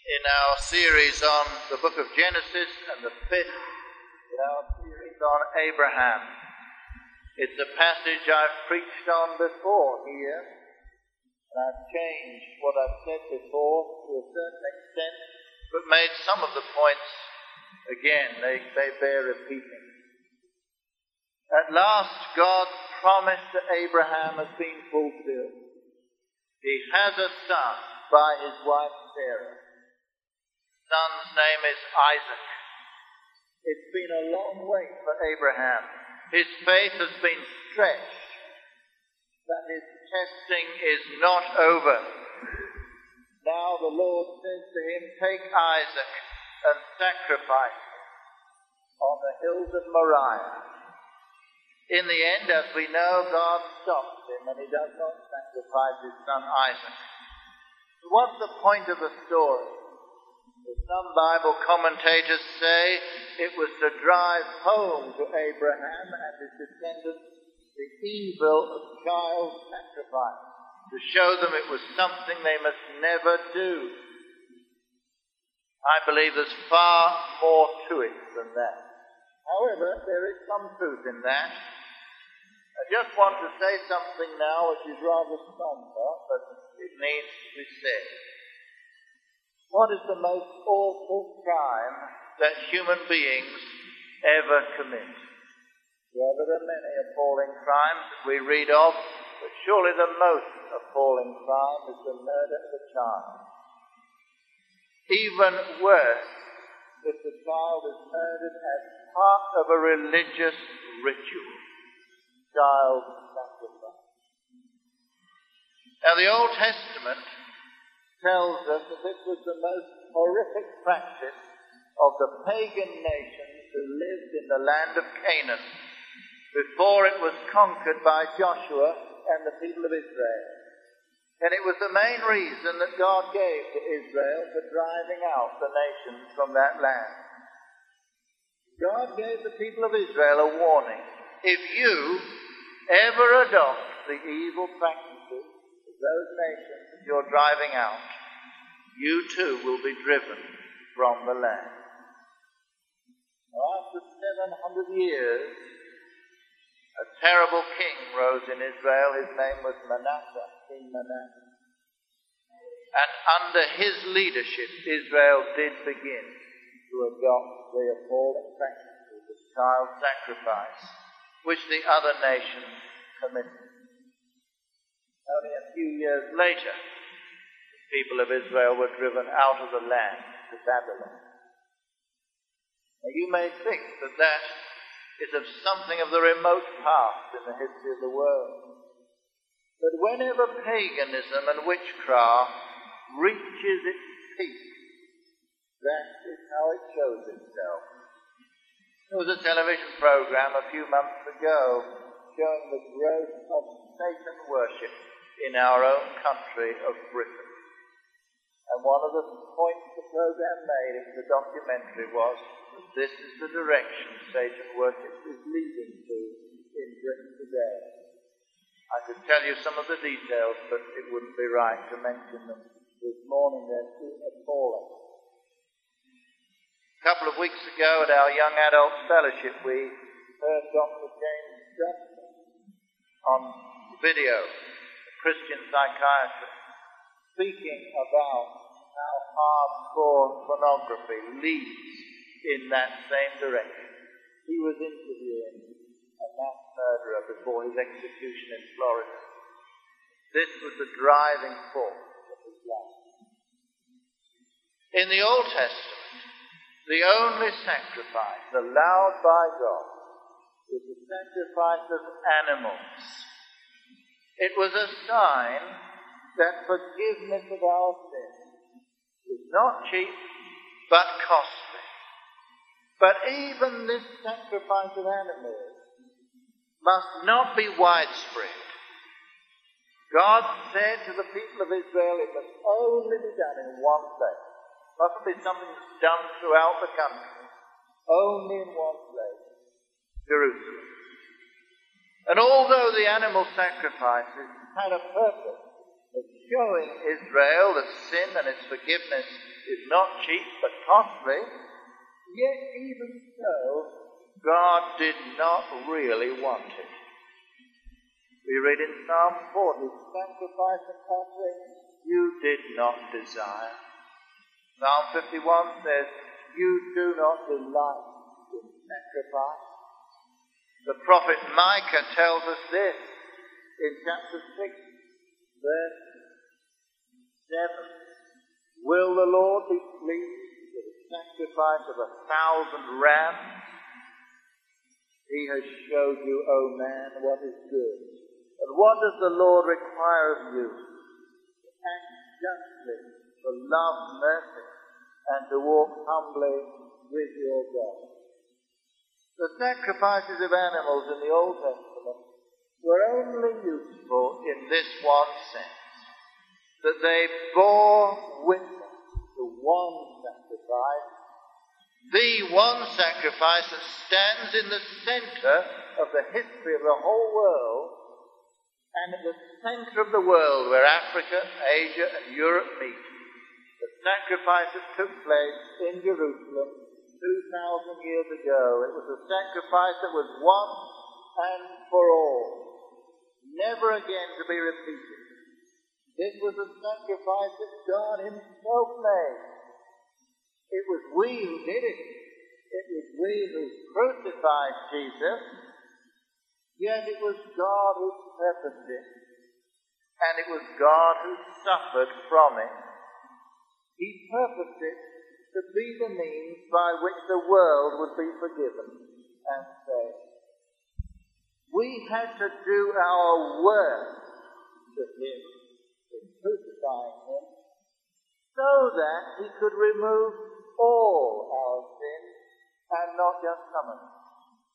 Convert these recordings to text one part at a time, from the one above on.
in our series on the book of Genesis and the fifth in our series on Abraham. It's a passage I've preached on before here, and I've changed what I've said before to a certain extent, but made some of the points again. They bear repeating. At last, God's promise to Abraham has been fulfilled. He has a son by his wife Sarah. The son's name is Isaac. It's been a long wait for Abraham. His faith has been stretched, but his testing is not over. Now the Lord says to him, "Take Isaac and sacrifice him on the hills of Moriah." In the end, as we know, God stops him and he does not sacrifice his son Isaac. So what's the point of the story? Some Bible commentators say it was to drive home to Abraham and his descendants the evil of child sacrifice, to show them it was something they must never do. I believe there's far more to it than that. However, there is some truth in that. I just want to say something now which is rather somber, but it needs to be said. What is the most awful crime that human beings ever commit? Well, there are many appalling crimes that we read of, but surely the most appalling crime is the murder of a child. Even worse, if the child is murdered as part of a religious ritual. Child sacrifice. Now the Old Testament tells us that this was the most horrific practice of the pagan nations who lived in the land of Canaan before it was conquered by Joshua and the people of Israel. And it was the main reason that God gave to Israel for driving out the nations from that land. God gave the people of Israel a warning. If you ever adopt the evil practices of those nations that you're driving out, you too will be driven from the land. Now, after 700 years, a terrible king rose in Israel. His name was Manasseh, King Manasseh. And under his leadership, Israel did begin to adopt the appalling practices of child sacrifice, which the other nations committed. Only a few years later, the people of Israel were driven out of the land to Babylon. Now you may think that that is of something of the remote past in the history of the world. But whenever paganism and witchcraft reaches its peak, that is how it shows itself. There was a television program a few months ago showing the growth of Satan worship in our own country of Britain. And one of the points the program made in the documentary was that this is the direction Satan worship is leading to in Britain today. I could tell you some of the details, but it wouldn't be right to mention them this morning. They're too appalling. A couple of weeks ago at our Young Adult Fellowship, we heard Dr. James Justin on video, a Christian psychiatrist, speaking about how hardcore pornography leads in that same direction. He was interviewing a mass murderer before his execution in Florida. This was the driving force of his life. In the Old Testament, the only sacrifice allowed by God was the sacrifice of animals. It was a sign that forgiveness of our sins is not cheap, but costly. But even this sacrifice of animals must not be widespread. God said to the people of Israel, it must only be done in one place. It mustn't be something that's done throughout the country. Only in one place, Jerusalem. And although the animal sacrifices had a purpose, of showing Israel that sin and its forgiveness is not cheap but costly, yet even so, God did not really want it. We read in Psalm 40, sacrifice and offering you did not desire. Psalm 51 says, you do not delight in sacrifice. The prophet Micah tells us this in chapter 6, verse 7. Will the Lord be pleased with the sacrifice of 1,000 rams? He has showed you, O man, what is good. And what does the Lord require of you? To act justly, to love mercy, and to walk humbly with your God. The sacrifices of animals in the Old Testament were only useful in this one sense, that they bore witness to one sacrifice, the one sacrifice that stands in the center of the history of the whole world, and at the center of the world where Africa, Asia, and Europe meet. The sacrifice that took place in Jerusalem 2,000 years ago. It was a sacrifice that was once and for all, never again to be repeated. This was a sacrifice that God himself made. It was we who did it. It was we who crucified Jesus. Yet it was God who purposed it. And it was God who suffered from it. He purposed it to be the means by which the world would be forgiven and saved. We had to do our work to him in crucifying him so that he could remove all our sins and not just some of them.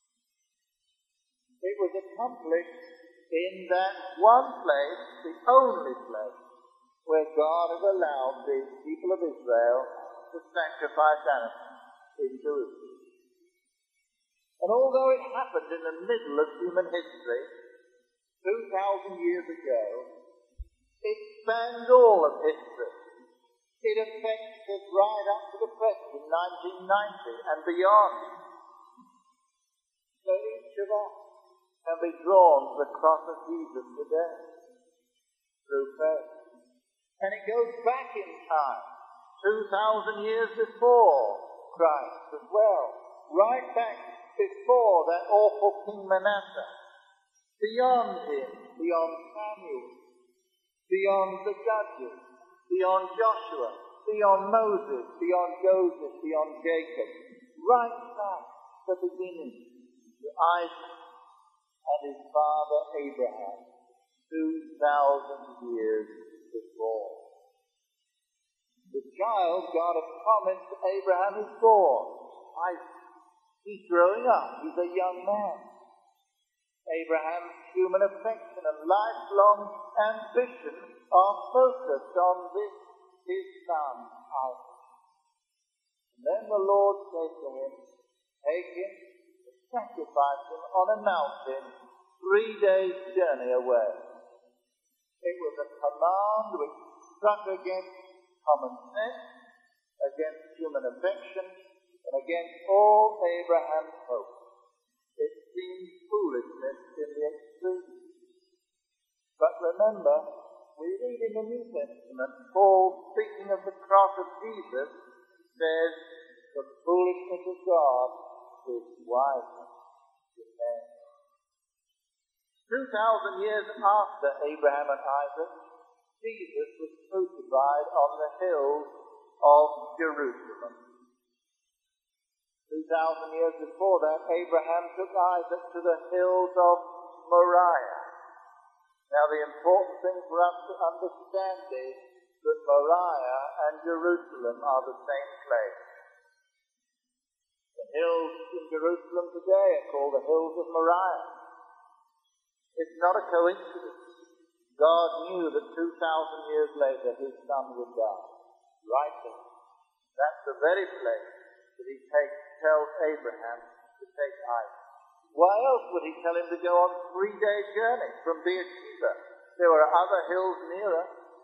It was accomplished in that one place, the only place, where God had allowed the people of Israel to sacrifice animals in Jerusalem. And although it happened in the middle of human history, 2,000 years ago, it spans all of history. It affects us right up to the present in 1990 and beyond. So each of us can be drawn to the cross of Jesus today through faith. And it goes back in time, 2,000 years before Christ as well, right back before that awful King Manasseh, beyond him, beyond Samuel, beyond the judges, beyond Joshua, beyond Moses, beyond Joseph, beyond Jacob, right back to the beginning, to Isaac and his father Abraham, 2,000 years before. The child God had promised to Abraham is born, Isaac. He's growing up. He's a young man. Abraham's human affection and lifelong ambition are focused on this, his son, Isaac. And then the Lord said to him, take him and sacrifice him on a mountain 3 days' journey away. It was a command which struck against common sense, against human affection, and against all Abraham's hope. It seemed foolishness in the extreme. But remember, we read in the New Testament, Paul, speaking of the cross of Jesus, says, the foolishness of God is wiser than men. 2,000 years after Abraham and Isaac, Jesus was crucified on the hills of Jerusalem. 2,000 years before that, Abraham took Isaac to the hills of Moriah. Now, the important thing for us to understand is that Moriah and Jerusalem are the same place. The hills in Jerusalem today are called the hills of Moriah. It's not a coincidence. God knew that 2,000 years later his son would die. Right there. That's the very place that he tells Abraham to take Isaac. Why else would he tell him to go on 3 day journey from Beersheba? There were other hills nearer.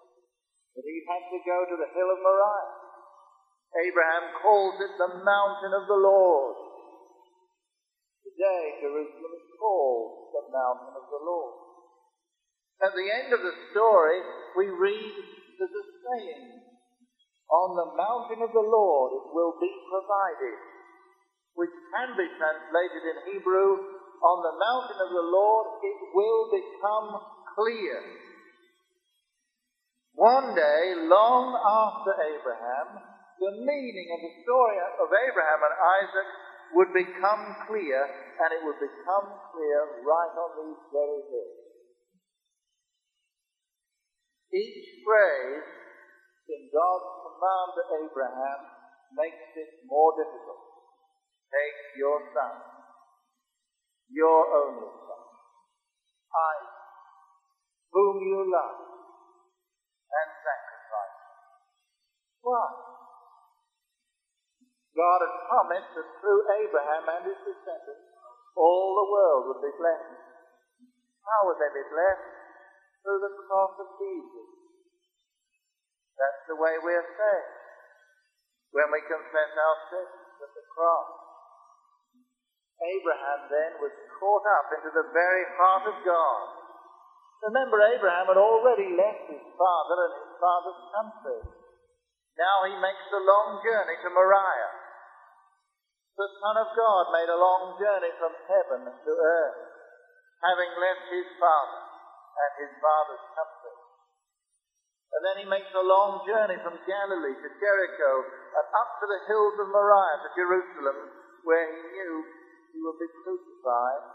that he had to go to the hill of Moriah. Abraham calls it the mountain of the Lord. Today, Jerusalem is called the mountain of the Lord. At the end of the story, we read there's a saying, on the mountain of the Lord it will be provided, which can be translated in Hebrew, on the mountain of the Lord it will become clear. One day, long after Abraham, the meaning of the story of Abraham and Isaac would become clear, and it would become clear right on these very hills. Each phrase in God's command to Abraham makes it more difficult. Take your son, your only son, Isaac, whom you love, and sacrifice. Why? God had promised that through Abraham and his descendants, all the world would be blessed. How would they be blessed? Through the cross of Jesus. That's the way we are saved. When we confess our sins at the cross. Abraham then was caught up into the very heart of God. Remember, Abraham had already left his father and his father's country. Now he makes the long journey to Moriah. The Son of God made a long journey from heaven to earth, having left his father and his father's country. And then he makes a long journey from Galilee to Jericho and up to the hills of Moriah to Jerusalem, where he knew he would be crucified.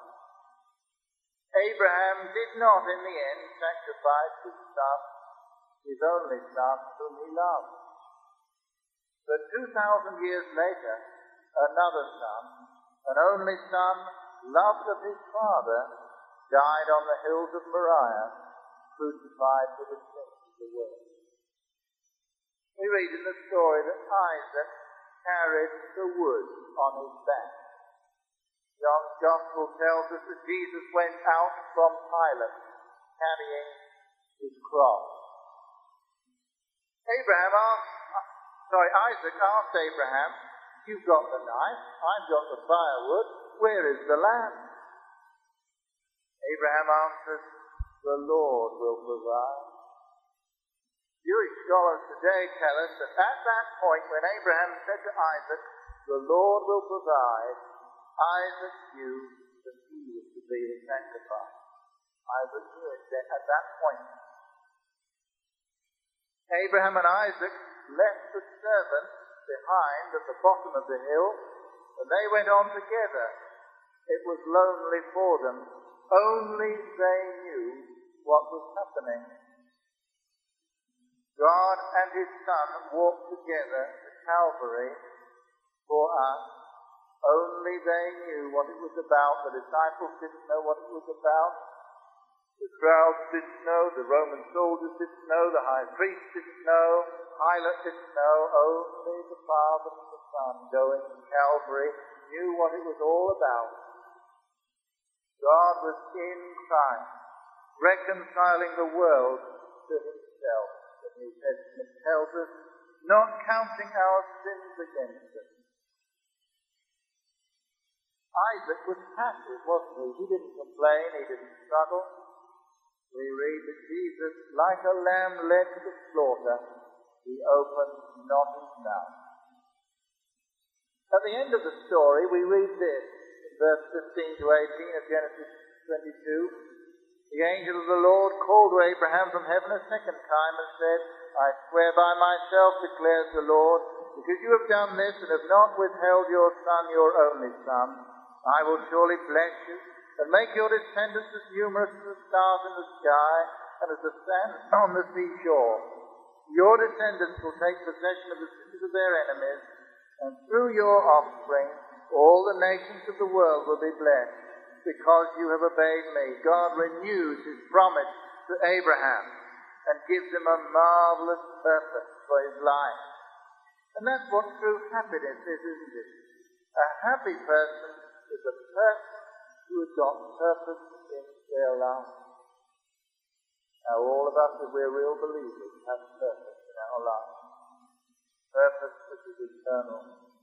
Abraham did not in the end sacrifice his son, his only son, whom he loved. But 2,000 years later, another son, an only son, loved of his father, died on the hills of Moriah, crucified for the sins of the world. We read in the story that Isaac carried the wood on his back. John's Gospel tells us that Jesus went out from Pilate, carrying his cross. Isaac asked Abraham, "You've got the knife, I've got the firewood, where is the lamb?" Abraham answered, "The Lord will provide." Jewish scholars today tell us that at that point when Abraham said to Isaac, "The Lord will provide," Isaac knew that he was to be the sacrifice. Isaac knew it then at that point. Abraham and Isaac left the servants behind at the bottom of the hill, and they went on together. It was lonely for them. Only they knew what was happening. God and his Son walked together to Calvary for us. Only they knew what it was about. The disciples didn't know what it was about. The crowds didn't know. The Roman soldiers didn't know. The high priest didn't know. Pilate didn't know. Only the Father and the Son going to Calvary knew what it was all about. God was in Christ, reconciling the world to himself. The New Testament tells us, not counting our sins against us. Isaac was passive, wasn't he? He didn't complain, he didn't struggle. We read that Jesus, like a lamb led to the slaughter, he opened not his mouth. At the end of the story, we read this, in verse 15 to 18 of Genesis 22. The angel of the Lord called to Abraham from heaven a second time and said, "I swear by myself, declares the Lord, because you have done this and have not withheld your son, your only son, I will surely bless you and make your descendants as numerous as the stars in the sky and as the sand on the seashore. Your descendants will take possession of the cities of their enemies, and through your offspring all the nations of the world will be blessed, because you have obeyed me." God renews his promise to Abraham and gives him a marvelous purpose for his life. And that's what true happiness is, isn't it? A happy person is a person who has got purpose in their life. Now all of us, if we're real believers, have purpose in our life. Purpose which is eternal.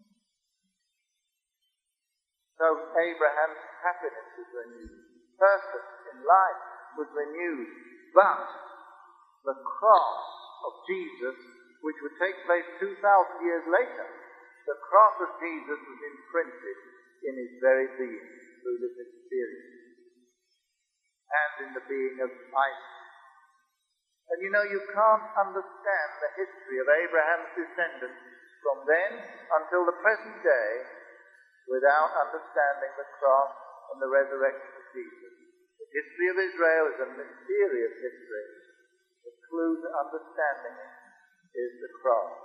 So Abraham's happiness was renewed. Purpose in life was renewed. But the cross of Jesus, which would take place 2,000 years later, the cross of Jesus was imprinted in his very being through this experience and in the being of Isaac. And you know, you can't understand the history of Abraham's descendants from then until the present day without understanding the cross and the resurrection of Jesus. The history of Israel is a mysterious history. The clue to understanding it is the cross.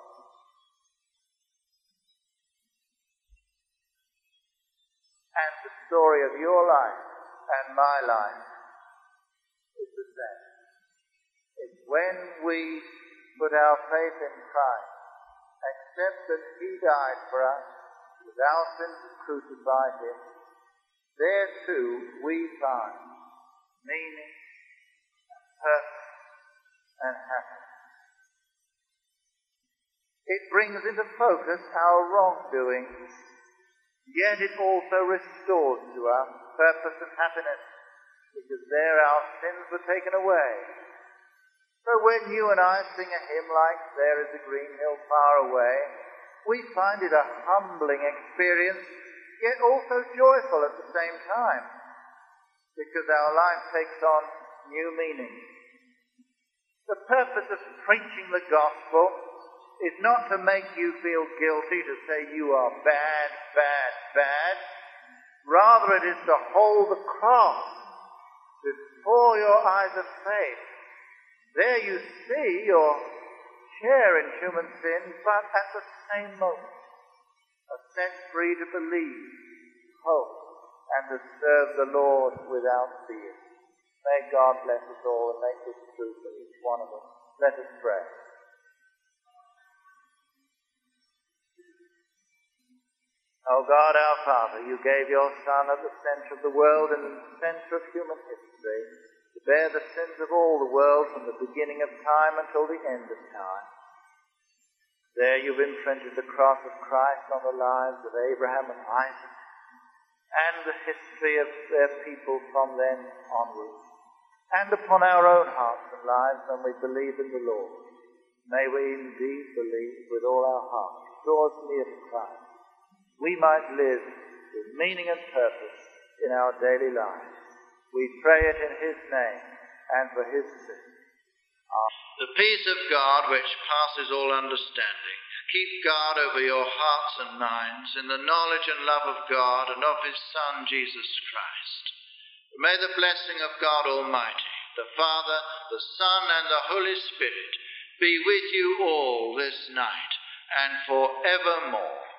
And the story of your life and my life is the same. It's when we put our faith in Christ, accept that he died for us, with our sins crucified him, there too we find meaning and purpose and happiness. It brings into focus our wrongdoing, yet it also restores to us purpose and happiness, because there our sins were taken away. So when you and I sing a hymn like "There is a Green Hill Far Away," we find it a humbling experience, yet also joyful at the same time, because our life takes on new meaning. The purpose of preaching the gospel is not to make you feel guilty, to say you are bad, bad, bad. Rather, it is to hold the cross before your eyes of faith. There you see your share in human sin, but at the same moment are set free to believe, hope, and to serve the Lord without fear. May God bless us all and make this true for each one of us. Let us pray. O God, our Father, you gave your Son at the center of the world and in the center of human history to bear the sins of all the world from the beginning of time until the end of time. There you've imprinted the cross of Christ on the lives of Abraham and Isaac and the history of their people from then onwards, and upon our own hearts and lives when we believe in the Lord. May we indeed believe with all our hearts. Draw us near to Christ. We might live with meaning and purpose in our daily lives. We pray it in his name and for his sake. The peace of God, which passes all understanding, keep guard over your hearts and minds in the knowledge and love of God and of his Son, Jesus Christ. May the blessing of God Almighty, the Father, the Son, and the Holy Spirit be with you all this night and forevermore.